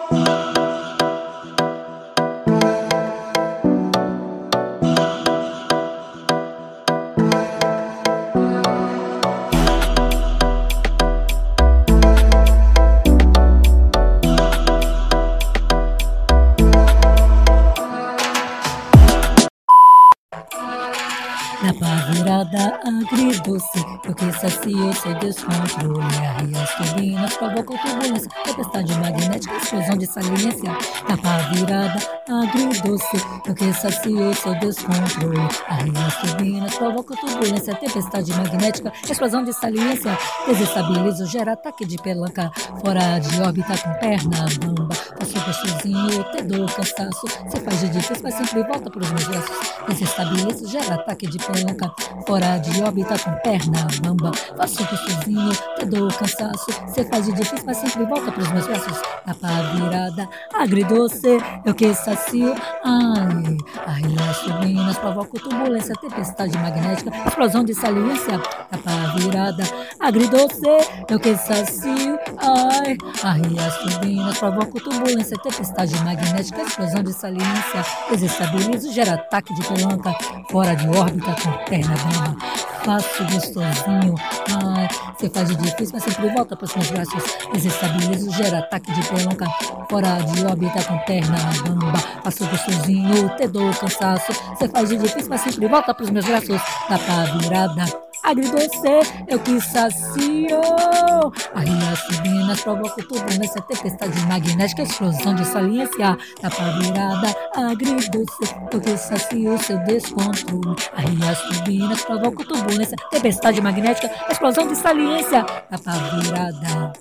Na pá virada agridoce, eu que sacio seu descontrole. Arrias turbinas provocam turbulência, tempestade magnética, explosão de saliência. Na pá virada agridoce, eu que sacio seu descontrole. Arrias turbinas provocam turbulência, tempestade magnética, explosão de saliência. Desestabilizo, gera ataque de pelanca, fora de órbita com perna bamba. Passo gostosinho, te dou cansaço, cê faz de difícil, mas sempre volta pros meus braços. Desestabilizo, gera ataque de pelanca, fora de órbita com perna bamba. Faço gostosinho, te dou cansaço, cê faz de difícil, mas sempre volta pros meus braços. Na pá virada agridoce, eu que sacio. Ai, arrias turbinas provocam turbulência, tempestade magnética, explosão de saliência. Na pá virada agridoce, eu que sacio. Ai, arrias turbinas provocam turbulência, tempestade magnética, explosão de saliência. Desestabilizo, gera ataque de pelanca, fora de órbita com perna bamba. Faço gostosinho, ai, cê faz de difícil, mas sempre volta pros meus braços. Desestabilizo, gera ataque de pelanca, fora de órbita com perna bamba. Faço gostosinho, te dou cansaço, cê faz de difícil, mas sempre volta pros meus braços. Na pá virada agridoce, eu que sacio. Arrias turbinas provocam turbulência, tempestade magnética, explosão de saliência. Na pá virada agridoce, eu que sacio seu descontrole. Arrias turbinas provocam turbulência, tempestade magnética, explosão de saliência. Na pá virada,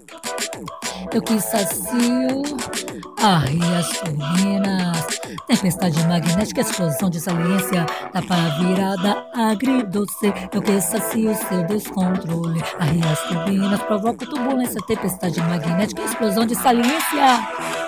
eu que sacio. Arrias turbinas, tempestade magnética, explosão de saliência. Na pá virada agridoce, eu que sacio seu descontrole. Arrias turbinas provocam turbulência, tempestade magnética, explosão de saliência.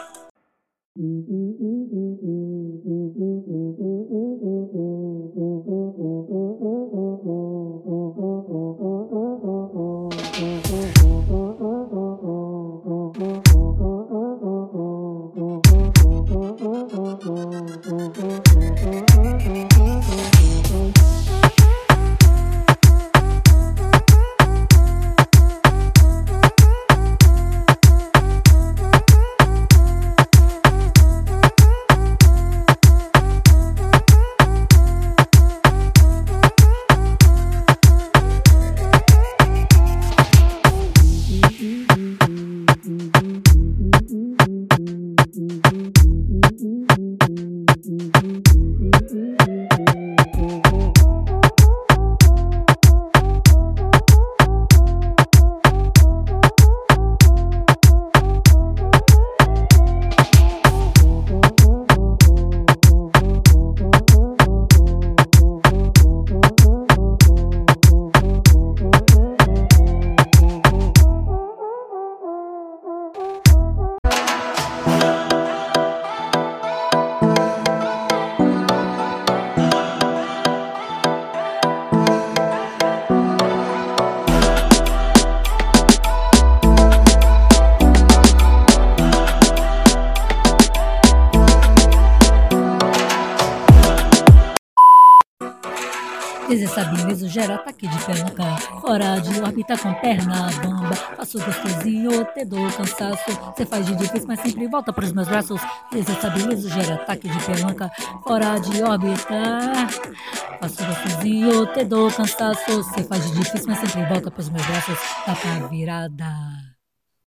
Desestabilizo, gera ataque de pelanca, fora de órbita com perna bamba. Faço gostosinho, te dou cansaço, cê faz de difícil, mas sempre volta pros meus braços. Desestabilizo, gera ataque de pelanca, fora de órbita. Faço gostosinho, te dou cansaço, cê faz de difícil, mas sempre volta pros meus braços. Na pá virada.